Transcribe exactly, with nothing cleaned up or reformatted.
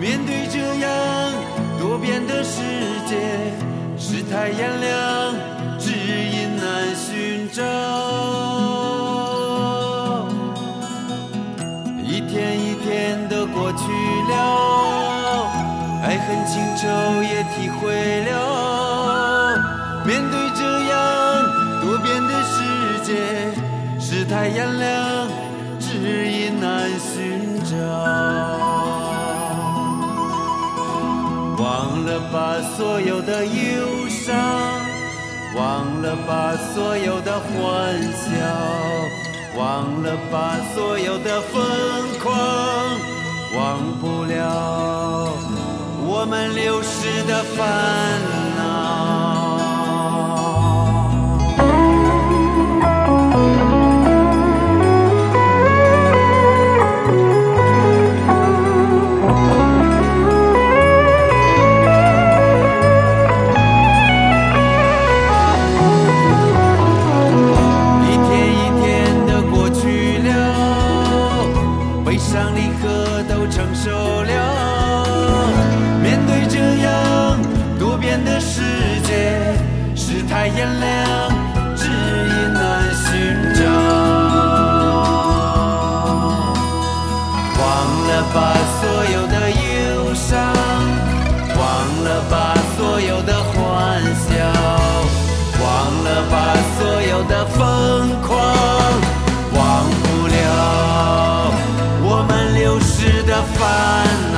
面对这样多变的世界，世态炎凉，指引难寻找。一天一天的过去了，爱恨情仇也体会了。面对这样多变的世界，世态炎凉，指引难寻找。忘了把所有的忧伤，忘了把所有的欢笑，忘了把所有的疯狂，忘不了我们流逝的烦恼。炎凉，指引难寻找。忘了把所有的忧伤，忘了把所有的欢笑，忘了把所有的疯狂，忘不了我们流逝的烦恼。